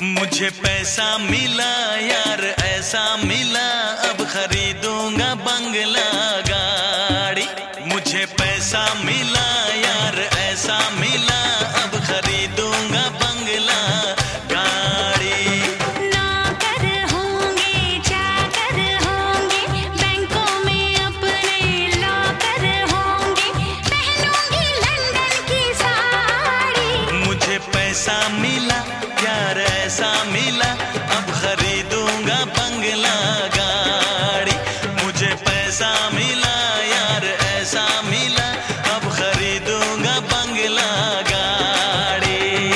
मुझे पैसा मिला यार ऐसा मिला, अब खरीदूंगा बंगला गाड़ी। मुझे पैसा मिला यार ऐसा मिला, अब खरीदूंगा बंगला गाड़ी। नौकर होंगे चाकर होंगे, बैंकों में अपने लॉकर होंगे, पहनूंगी लंदन की साड़ी। मुझे पैसा मिला यार ऐसा मिला, अब खरीदूंगा बंगला गाड़ी। मुझे पैसा मिला यार ऐसा मिला, अब खरीदूंगा बंगला गाड़ी।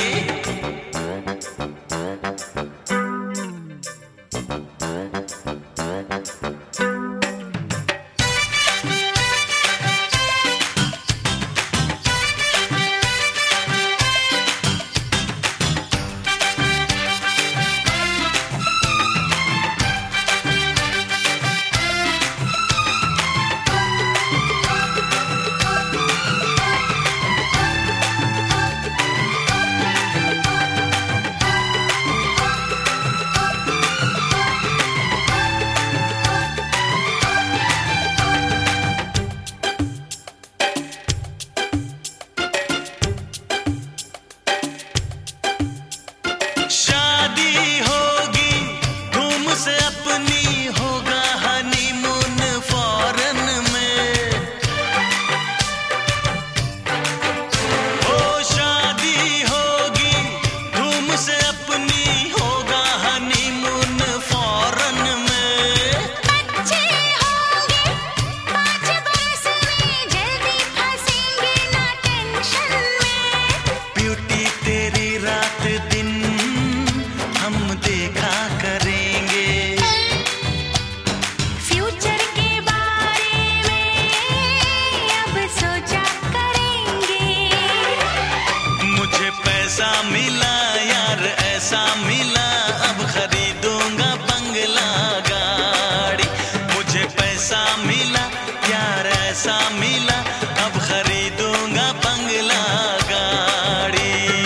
शादी होगी धूम से अपनी, होगा हनीमून फॉरेन में। ओ शादी होगी धूम से अपनी, होगा हनीमून फॉरेन में। बच्चे होंगे 5 बरस में, जल्दी फंसेंगे ना टेंशन में। ब्यूटी तेरी रात दिन हम देखा करेंगे, फ्यूचर के बारे में अब सोचा करेंगे। मुझे पैसा मिला यार ऐसा मिला, अब खरीदूंगा बंगला गाड़ी। मुझे पैसा मिला यार ऐसा मिला, अब खरीदूंगा बंगला गाड़ी।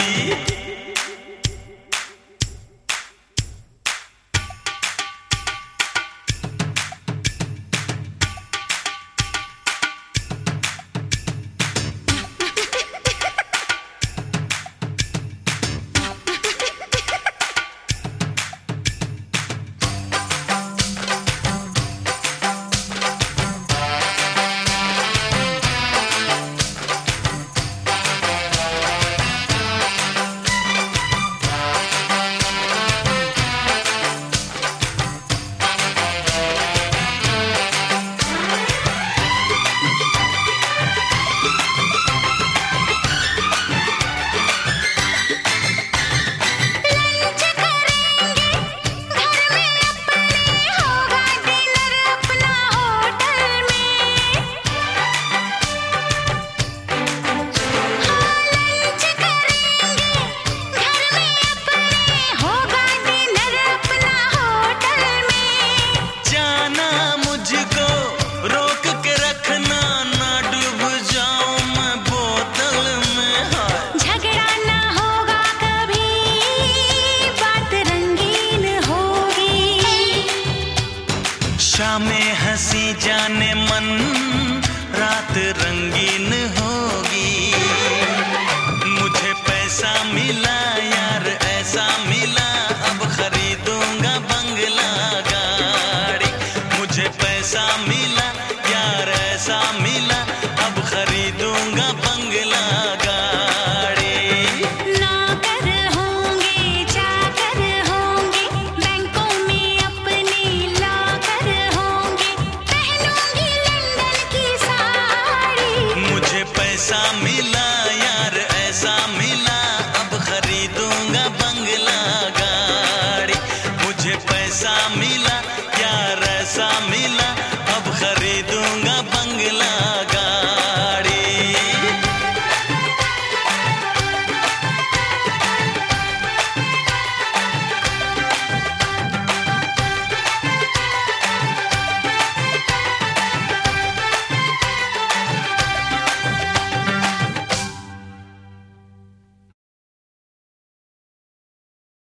लंच करेंगे घर में अपने, होगा डिनर अपना होटल में। हाँ लंच करेंगे घर में अपने, होगा डिनर अपना होटल में। जाना मुझको रोक के रखना, ना डूब जाऊं मैं बोतल में। हाय झगड़ा ना होगा कभी, बात रंगीन होगी। शामें हंसी जाने मन, रात रंगीन होगी। मुझे पैसा मिला यार ऐसा मिला, अब खरीदूंगा बंगला गाड़ी। मुझे पैसा मिला यार ऐसा मिला, अब खरीदूंगा बंगला गाड़ी। नौकर होंगे चाकर होंगे, बैंकों में अपने लॉकर होंगे, पहनूंगी लंदन की साड़ी। मुझे पैसा मिला